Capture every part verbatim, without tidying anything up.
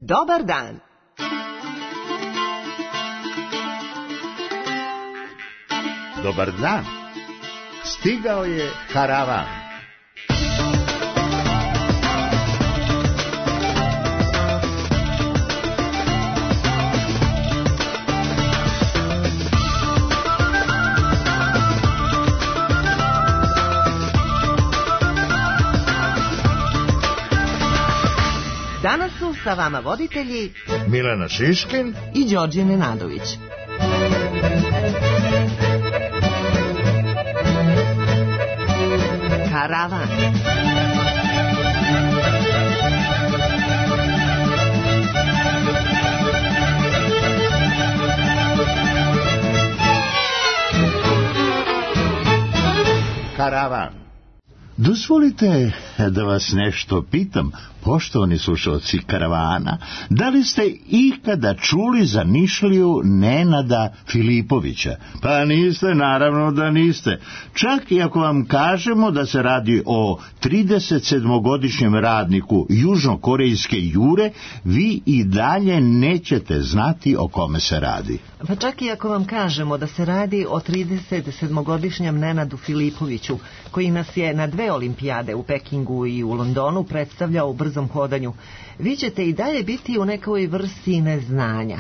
Dobar dan. Dobar dan. Stigao je karavan. Danas su sa vama voditelji Milena Šiškin i Đorđe Nenadović. Karavan. Karavan. Dozvolite da vas nešto pitam, poštovani slušalci Karavana, da li ste ikada čuli za Nišliju Nenada Filipovića? Pa niste, naravno da niste. Čak i ako vam kažemo da se radi o tridesetsedmogodišnjem radniku južnokorejske Jure, vi i dalje nećete znati o kome se radi. Pa čak i ako vam kažemo da se radi o tridesetsedmogodišnjem Nenadu Filipoviću, koji nas je na dve olimpijade u Pekingu i u Londonu predstavljao u brzom hodanju, vi ćete i dalje biti u nekoj vrsti neznanja.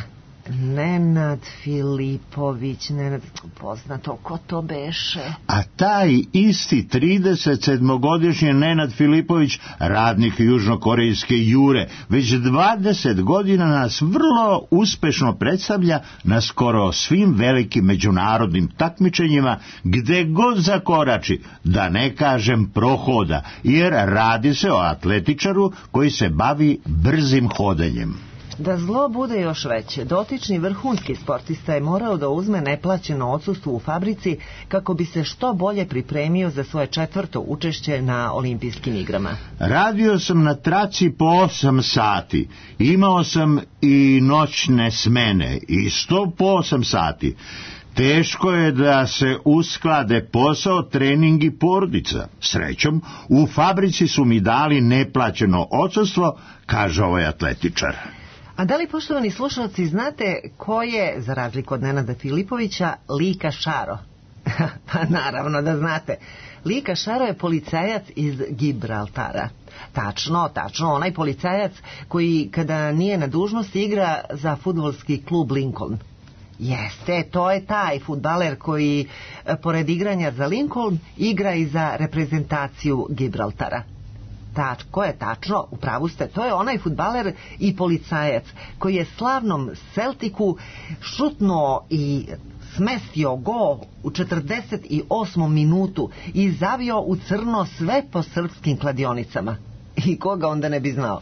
Nenad Filipović, Nenad, poznato, ko to beše? A taj isti tridesetsedmogodišnji Nenad Filipović, radnik južnokorejske Jure, već dvadeset godina nas vrlo uspešno predstavlja na skoro svim velikim međunarodnim takmičenjima, gde god zakorači, da ne kažem prohoda, jer radi se o atletičaru koji se bavi brzim hodanjem. Da zlo bude još veće, dotični vrhunski sportista je morao da uzme neplaćeno odsustvo u fabrici kako bi se što bolje pripremio za svoje četvrto učešće na olimpijskim igrama. Radio sam na traci po osam sati, imao sam i noćne smene, isto po osam sati. Teško je da se usklade posao, trening i porodica. Srećom, u fabrici su mi dali neplaćeno odsustvo, kaže ovaj atletičar. A da li, poštovani slušalci, znate ko je, za razliku od Nenada Filipovića, Lika Šaro? Pa naravno da znate. Lika Šaro je policajac iz Gibraltara. Tačno, tačno, onaj policajac koji kada nije na dužnosti igra za fudbalski klub Lincoln. Jeste, to je taj fudbaler koji, pored igranja za Lincoln, igra i za reprezentaciju Gibraltara. Tako je, tačno, u pravu ste, to je onaj fudbaler i policajac koji je slavnom Celticu šutnuo i smestio gol u četrdeset osmom minutu i zavio u crno sve po srpskim kladionicama. I koga onda ne bi znao?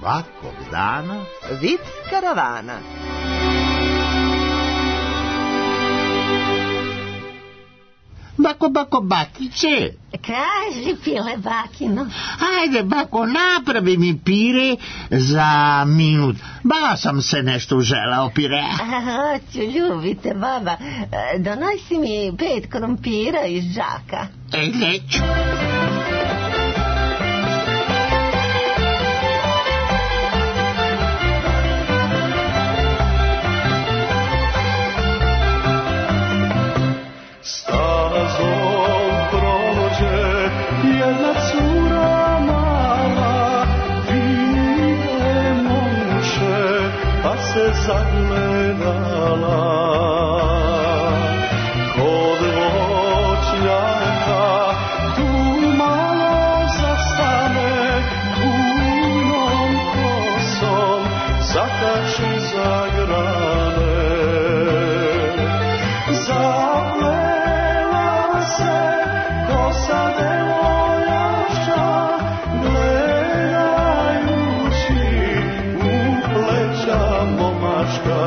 svakog dana Vic karavana. Bako, bako, bakiće. Kaži, Pile Bakino. Ajde, bako, napravi mi pire za minut. Ba sam se nešto želeo pire. Hoću, ljubite, baba. Donosi mi pet krompira iz džaka. Ej, leću. Zagledala kod voćnjaka, tu malo zastane, punom kosom zakači za grane. Zaplela se kosa devojaka, gledajući u pleća momačka.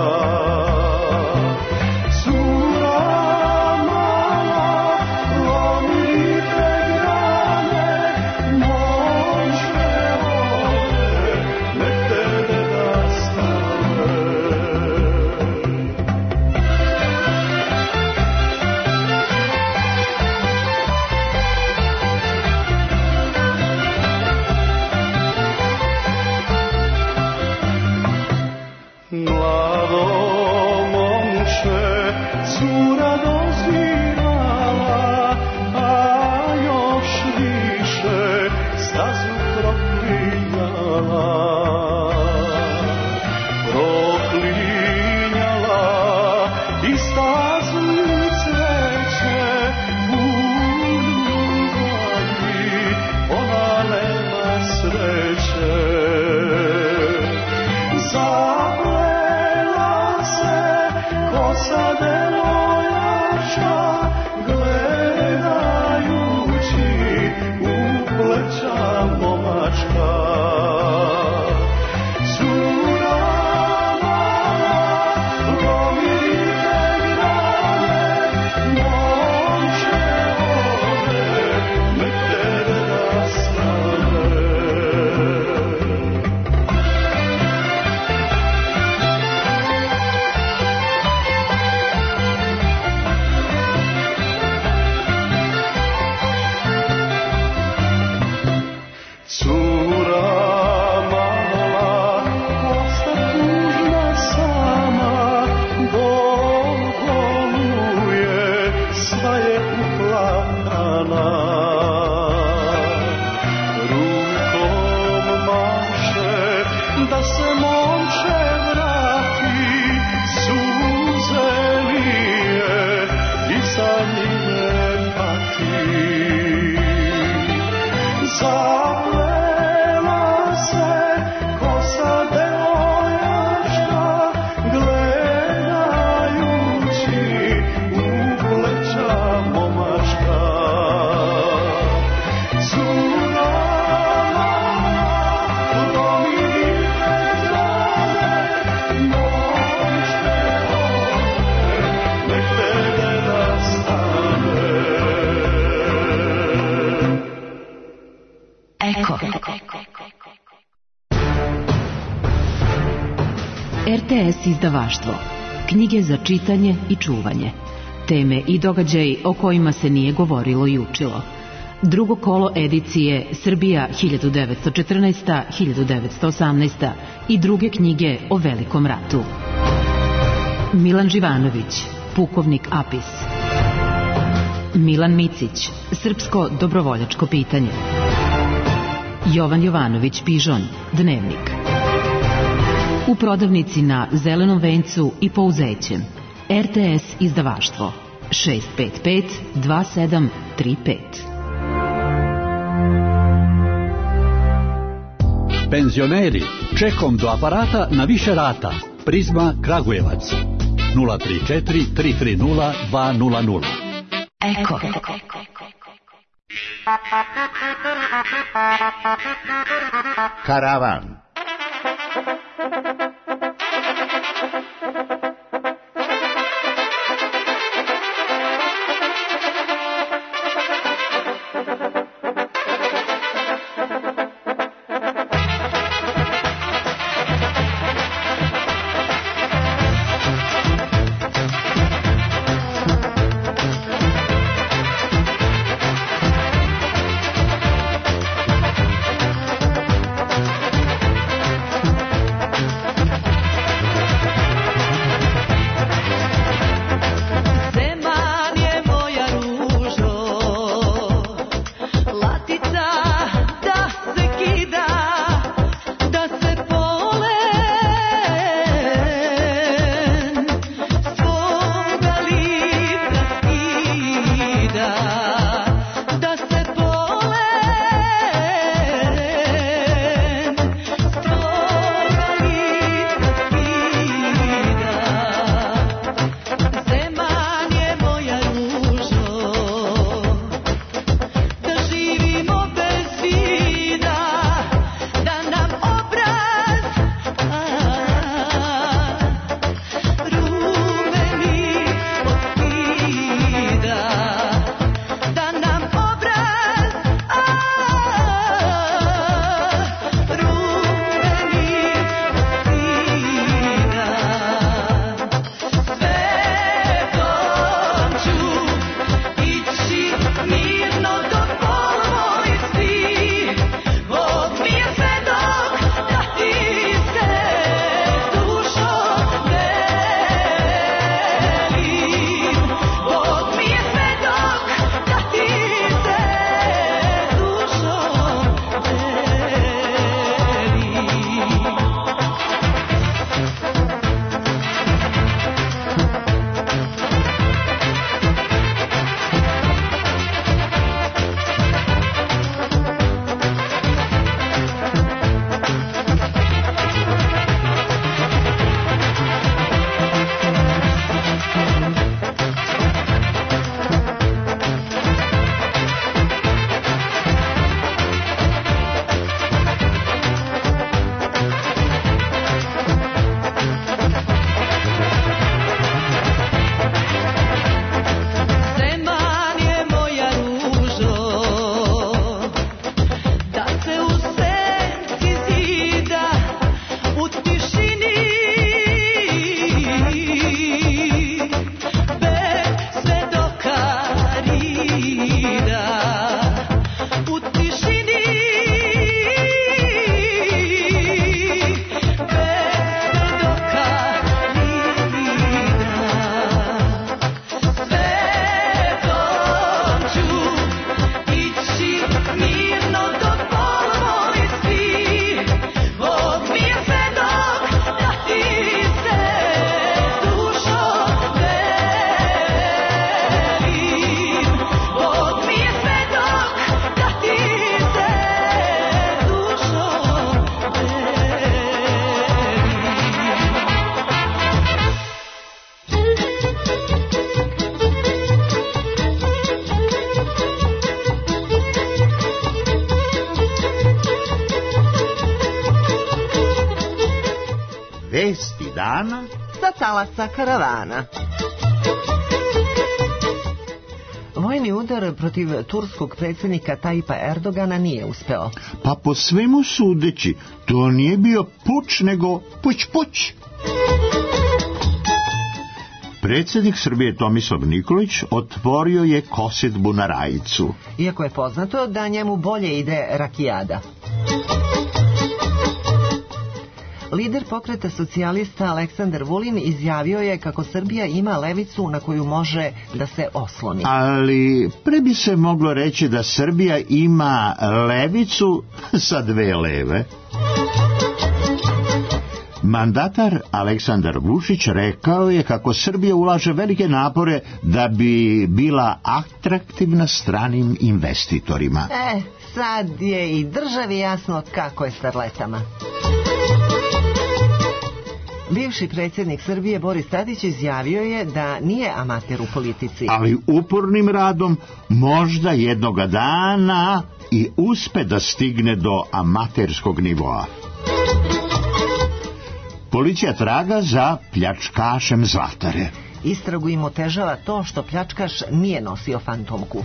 R T S izdavaštvo. Knjige za čitanje i čuvanje. Teme i događaji o kojima se nije govorilo i učilo. Drugo kolo edicije Srbija hiljadu devetsto četrnaesta do hiljadu devetsto osamnaesta i druge knjige o Velikom ratu. Milan Živanović, Pukovnik Apis. Milan Micić, Srpsko dobrovoljačko pitanje. Jovan Jovanović Pižon, Dnevnik. U prodavnici na Zelenom vencu i Pouzećem. R T S izdavaštvo šest pet pet dva sedam tri pet. Penzioneri, čekom do aparata na više rata. Prizma Kragujevac nula tri četiri tri tri nula dva nula nula. Eko. Karavan. Vesti dana sa talasa karavana. Vojni udar protiv turskog predsjednika Tajipa Erdogana nije uspeo. Pa po svemu sudeći, to nije bio puč, nego puć puć. Predsjednik Srbije Tomislav Nikolić otvorio je kosidbu na Rajicu. Iako je poznato da njemu bolje ide rakijada. Lider pokreta socijalista Aleksandar Vulin izjavio je kako Srbija ima levicu na koju može da se osloni. Ali pre bi se moglo reći da Srbija ima levicu sa dve leve. Mandatar Aleksandar Vučić rekao je kako Srbija ulaže velike napore da bi bila atraktivna stranim investitorima. E, sad je i državi jasno kako je s starletama. Bivši predsjednik Srbije Boris Tadić izjavio je da nije amater u politici. Ali upornim radom možda jednoga dana i uspe da stigne do amaterskog nivoa. Policija traga za pljačkašem Zlatare. Istragu im otežava to što pljačkaš nije nosio fantomku.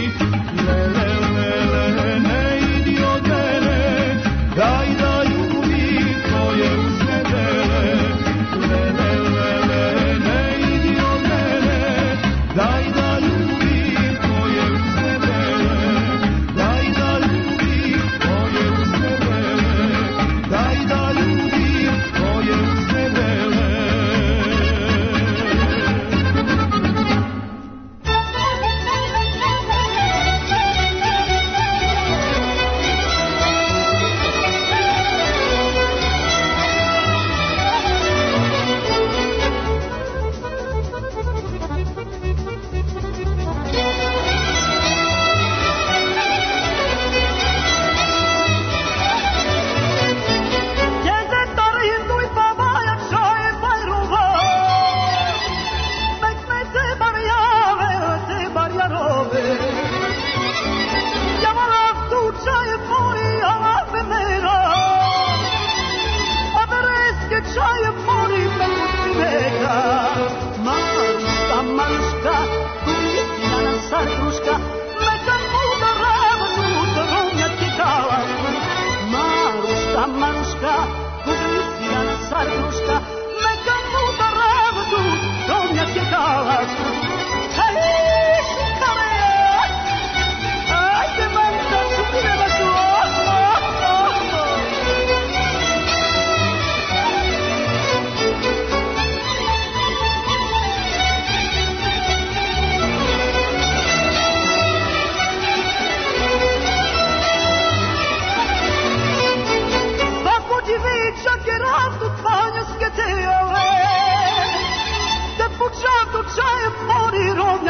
Daj da ljubim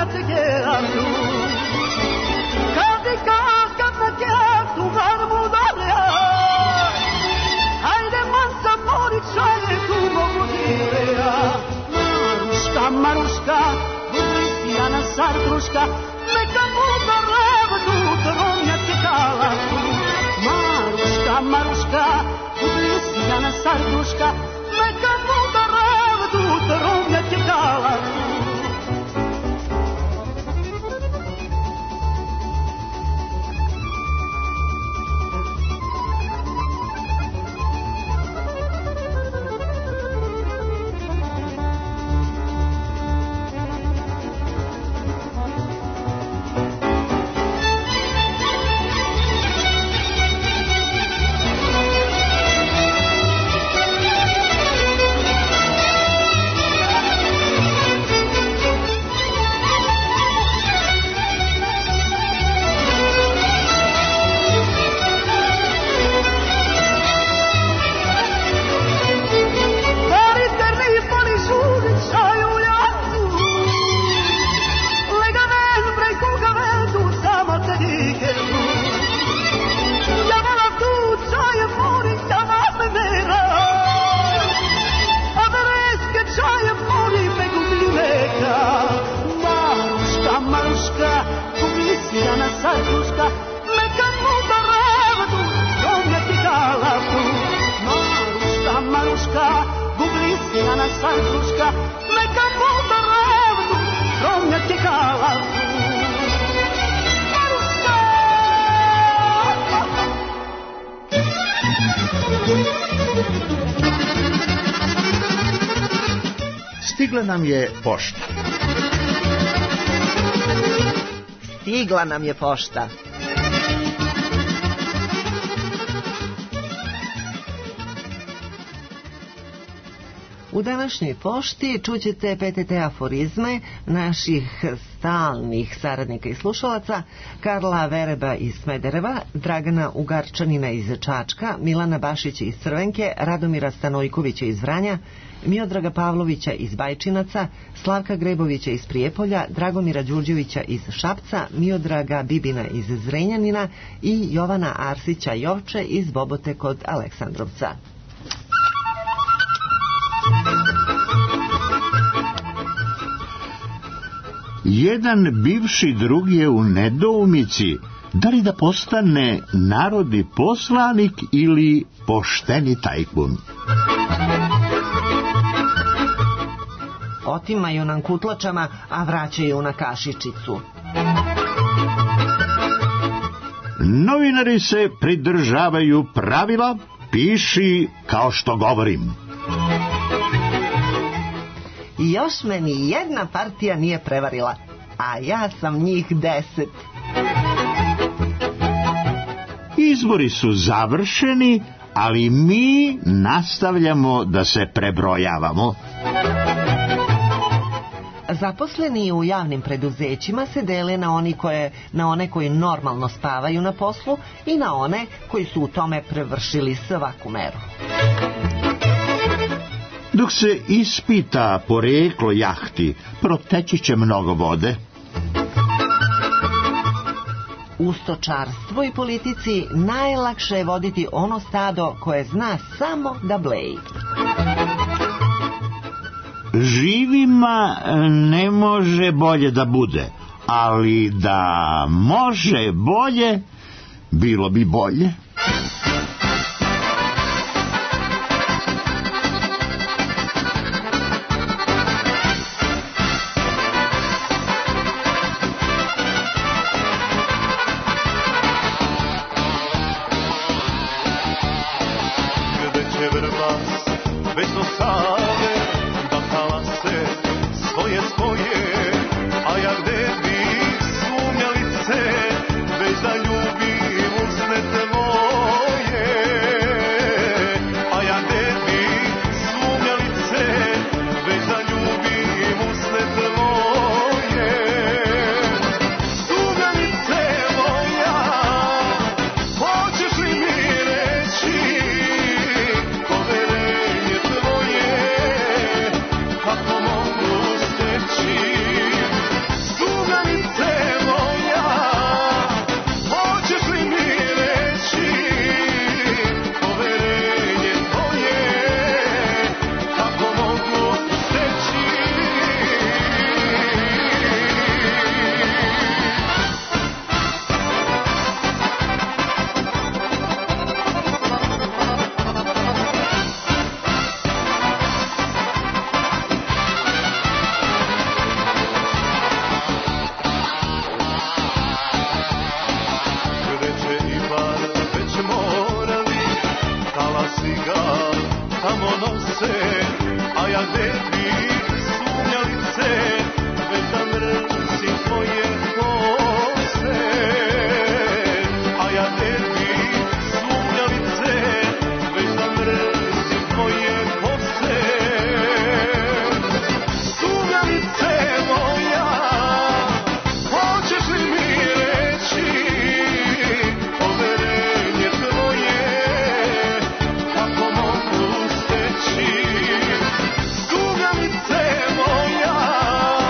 te quedas tú. Casi cascas me quedas tu garbo doble. Ajde mansa morica je tu mogu direja. Maruška, Maruška, Budrisijana Sardruška, neka muda rev tu tronja čekala tu. Maruška, Maruška, Budrisijana Sardruška, neka muda rev tu tronja čekala tu. Stigla nam je pošta. Stigla nam je pošta. U današnjoj pošti čućete P T T aforizme naših stalnih saradnika i slušalaca Karla Vereba iz Smedereva, Dragana Ugarčanina iz Čačka, Milana Bašića iz Crvenke, Radomira Stanojkovića iz Vranja, Miodraga Pavlovića iz Bajčinaca, Slavka Grebovića iz Prijepolja, Dragomira Đurđevića iz Šapca, Miodraga Bibina iz Zrenjanina i Jovana Arsića Jovče iz Bobote kod Aleksandrovca. Jedan bivši drug je u nedoumici da li da postane narodni poslanik ili pošteni tajkun. Otimaju nam kutlačama, a vraćaju na kašičicu. Novinari se pridržavaju pravila, piši kao što govorim. I još me ni jedna partija nije prevarila, a ja sam njih deset. Izbori su završeni, ali mi nastavljamo da se prebrojavamo. Zaposleni u javnim preduzećima se dele na, oni koje, na one koji normalno spavaju na poslu i na one koji su u tome prevršili svaku meru. Dok se ispita poreklo jahti, proteći će mnogo vode. U stočarstvu i politici najlakše je voditi ono stado koje zna samo da bleji. Živima ne može bolje da bude, ali da može bolje, bilo bi bolje. Već da ljubim uzmete moj nosi ga tamo nose, a ja ne bi sumnjalice, već da mrzim tvoje kose. A ja ne bi sumnjalice, već da mrzim tvoje kose. Sumnjalice moja, hoćeš li mi reći poverenje tvoje, kako mogu steći? Sumnjalice moja,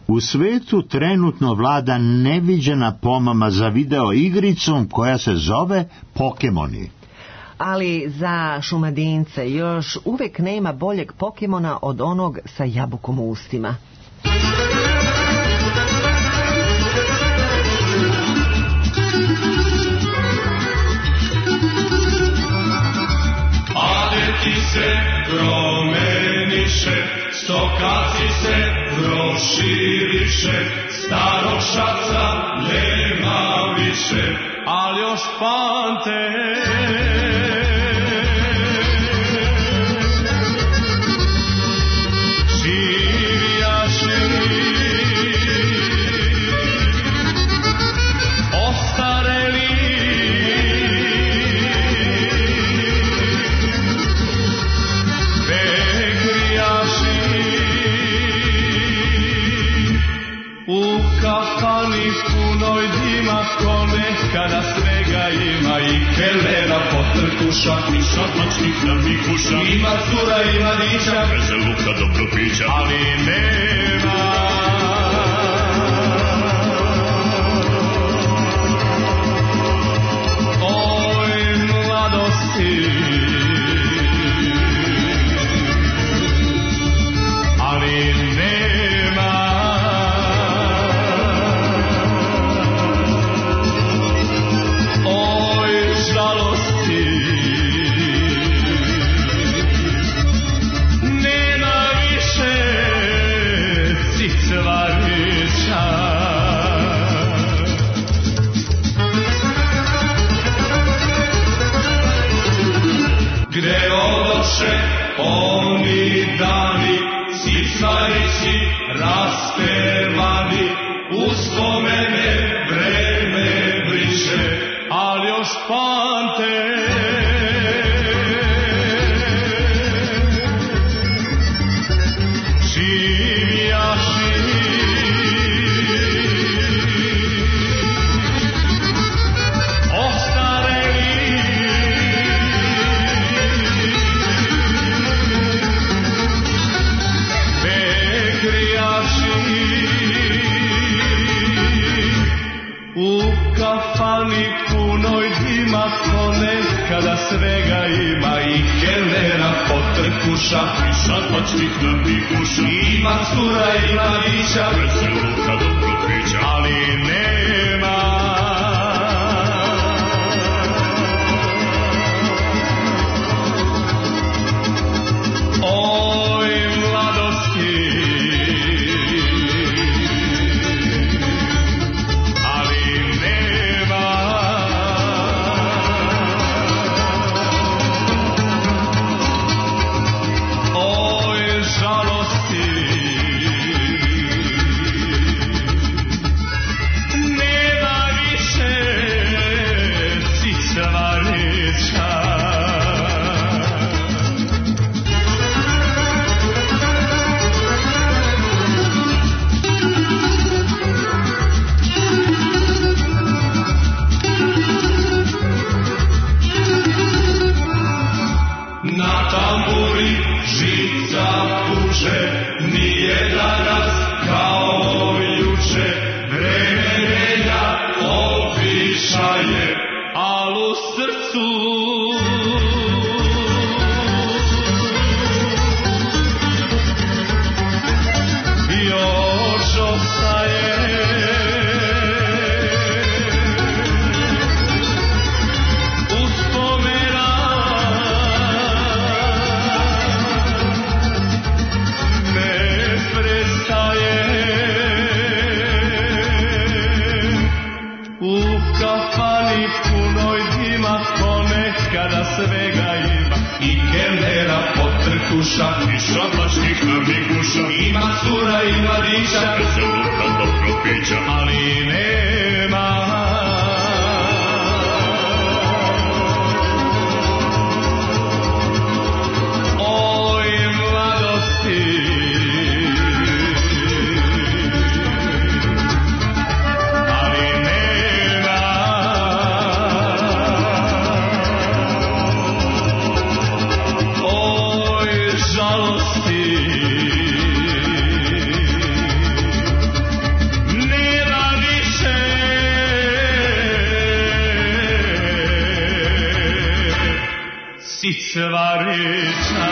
U svetu trenutno vlada neviđena pomama za video igricom koja se zove Pokemoni. Ali za Šumadince još uvek nema boljeg Pokemona od onog sa jabukom u ustima. Ti se promeniše, stokaci se proširiše, starog šaca nema više, ali još pamte. Živijaši, ostareli, u kafani punoj dima, ko nekada svega ima, i kelnera potrkuša, i šapačnih navikuša, ima cura i mladića, veseluka dobro pića, ali nema oj mladosti, ali nema oj žalosti, nema više cicvarića. Gde odoše oni dani, cicvarići raspevani, uspomene vreme briše, ali još pamte. Živijaši, ostareli, bekrijaši, u kafani punoj dima, ko nekada svega ima, i kelnera potrkuša, i šapačnih navikuša, ima cura i mladića, veseluka dobro pića, ali nema oj mladosti, ali nema oj žalosti, nema više cicvarića. Na tamburi žica puče, nije danas kao juče, vreme menja običaje, al u srcu još ostaje uspomena, ne prestaje u kafani punoj dima, ko nekada svega ima, i kelnera potrkuša, i šapačnih navikuša, ima cura i mladića, veseluka dobro pića, ali nema oj mladosti, ali nema oj žalosti, Švarića.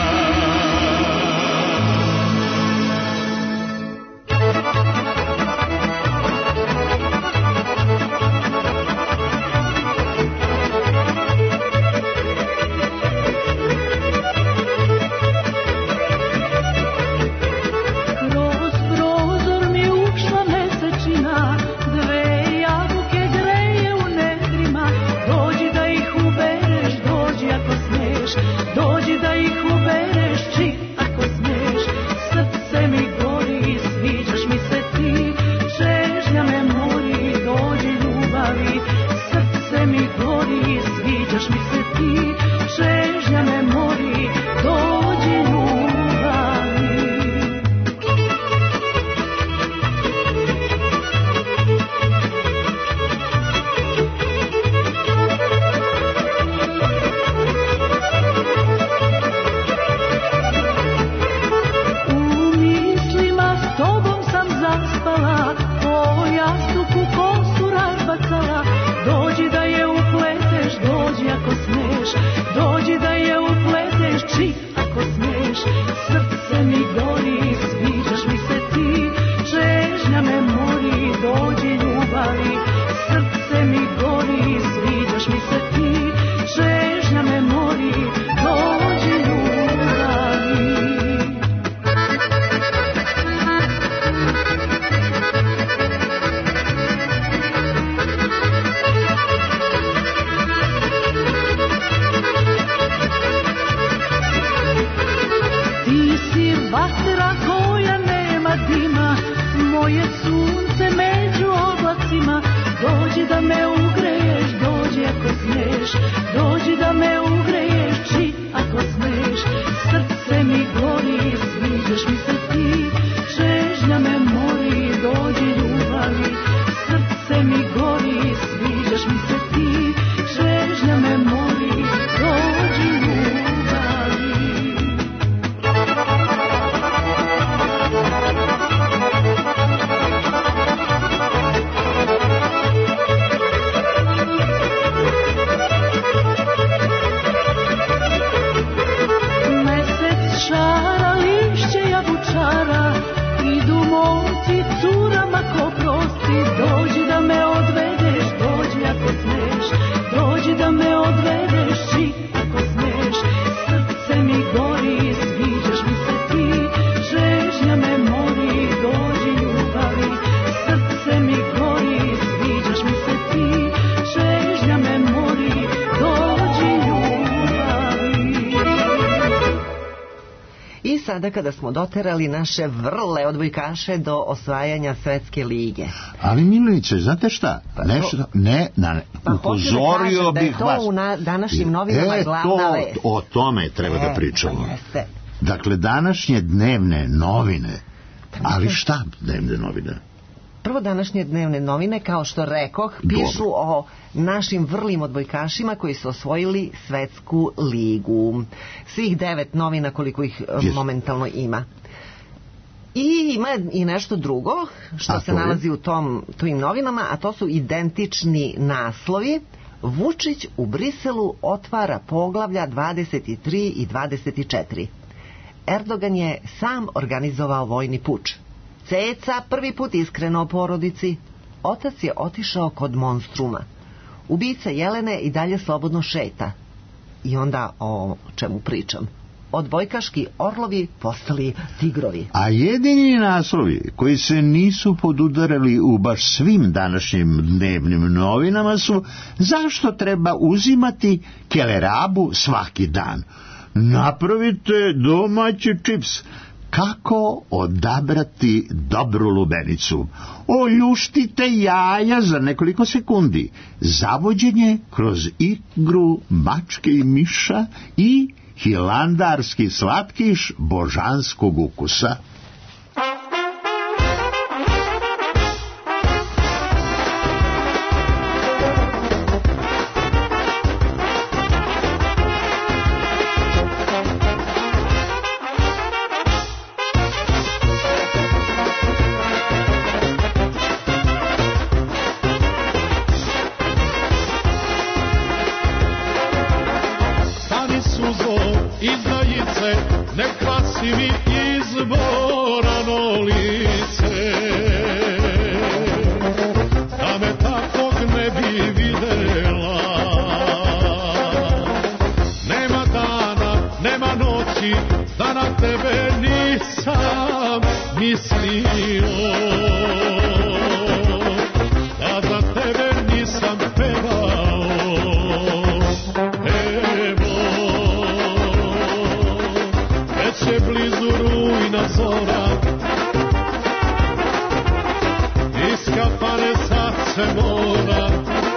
Sada kada smo doterali naše vrle odbojkaše do osvajanja svetske lige. Ali Miloviće, znate šta? Pa Nešto, ne, na, pa upozorio da bih vas. Da je to u na, današnjim novinama e, glavna to, vest. O tome treba e, da pričamo. Jeste. Dakle, današnje dnevne novine. Ali šta dnevne novine? Prvo, današnje dnevne novine, kao što rekoh, pišu Dobro. o našim vrlim odbojkašima koji su osvojili svetsku ligu. Svih devet novina koliko ih yes. momentalno ima. I ima i nešto drugo što a se nalazi je? u tom, tim novinama, a to su identični naslovi. Vučić u Briselu otvara poglavlja dvadeset tri i dvadeset četiri. Erdogan je sam organizovao vojni puč. Ceca prvi put iskrenuo porodici. Otac je otišao kod monstruma. Ubica Jelene i dalje slobodno šeta. I onda o čemu pričam? Odbojkaški orlovi postali tigrovi. A jedini naslovi koji se nisu podudarali u baš svim današnjim dnevnim novinama su: zašto treba uzimati kelerabu svaki dan? Napravite domaći čips. Kako odabrati dobru lubenicu? Oljuštite jaja za nekoliko sekundi. Zavođenje kroz igru mačke i miša i hilandarski slatkiš božanskog ukusa. Su mislio da za tebe nisam pevao. Evo, već je blizu rujna zora, iskapane srce mora.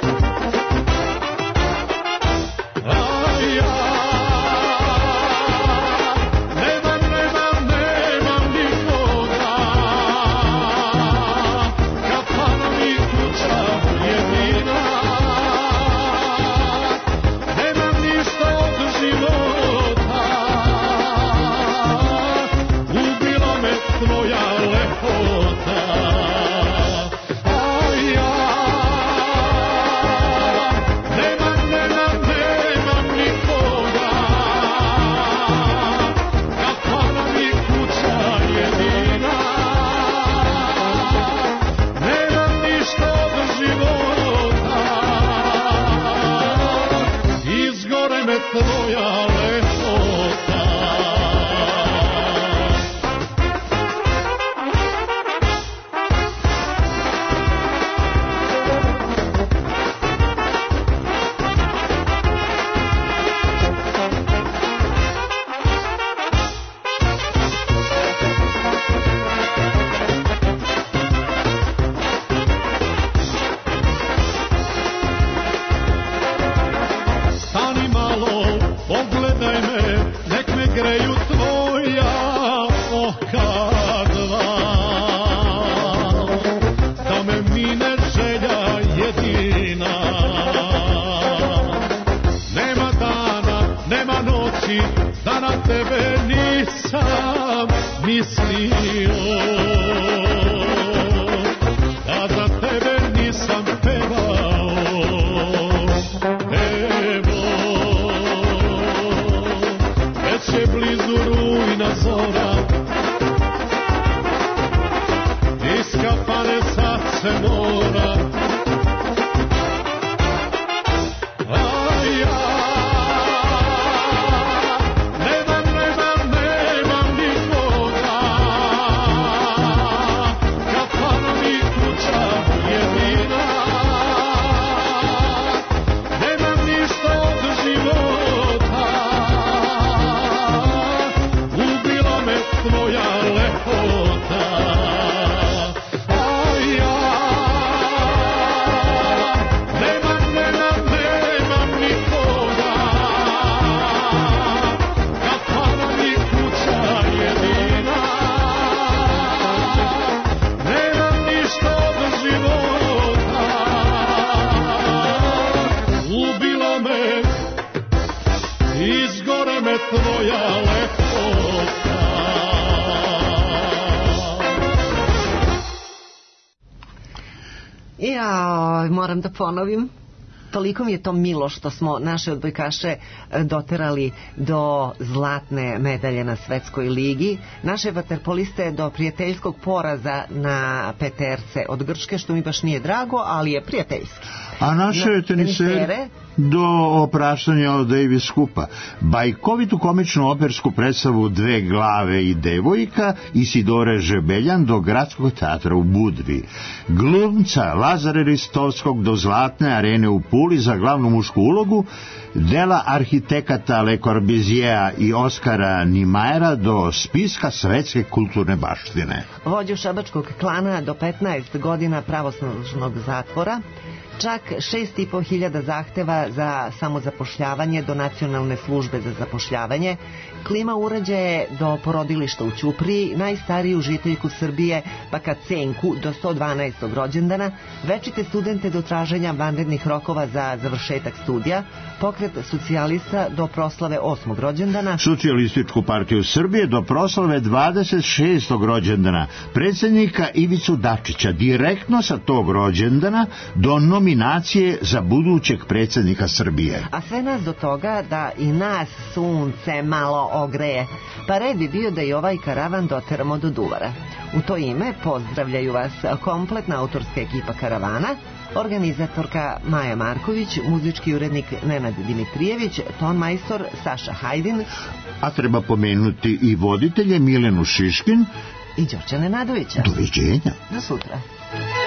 Ja moram da ponovim, toliko mi je to milo što smo naše odbojkaše doterali do zlatne medalje na svetskoj ligi, naše vaterpoliste do prijateljskog poraza na peterce od Grčke, što mi baš nije drago, ali je prijateljski. A naše tenisere do opraštanja od Davis Cupa, bajkovitu komičnu opersku predstavu Dve glave i devojka Isidore Žebeljan do Gradskog teatra u Budvi, glumca Lazara Ristovskog do Zlatne arene u Puli za glavnu mušku ulogu, dela arhitekata Le Corbusiera i Oskara Nimajera do spiska svetske kulturne baštine. Vođu šabačkog klana do petnaest godina pravosnažnog zatvora, čak šest i po hiljada zahteva za samozapošljavanje do Nacionalne službe za zapošljavanje, klima uređaje do porodilišta u Ćupriji, najstariju žiteljku Srbije Baka Cenku do sto dvanaestog rođendana, večite studente do traženja vanrednih rokova za završetak studija, pokret socijalista do proslave osmog rođendana, Socijalističku partiju Srbije do proslave dvadeset šestog rođendana, predsjednika Ivicu Dačića direktno sa tog rođendana do nominacije za budućeg predsjednika Srbije. A sve nas do toga da i nas sunce malo ogreje, pa red bi bio da i ovaj karavan doteramo do Duvara. U to ime pozdravljaju vas kompletna autorska ekipa karavana, organizatorka Maja Marković, muzički urednik Nenad Dimitrijević, ton majstor Saša Hajdin, a treba pomenuti i voditelje Milenu Šiškin i Đorđa Nenadovića. Doviđenja. Do sutra.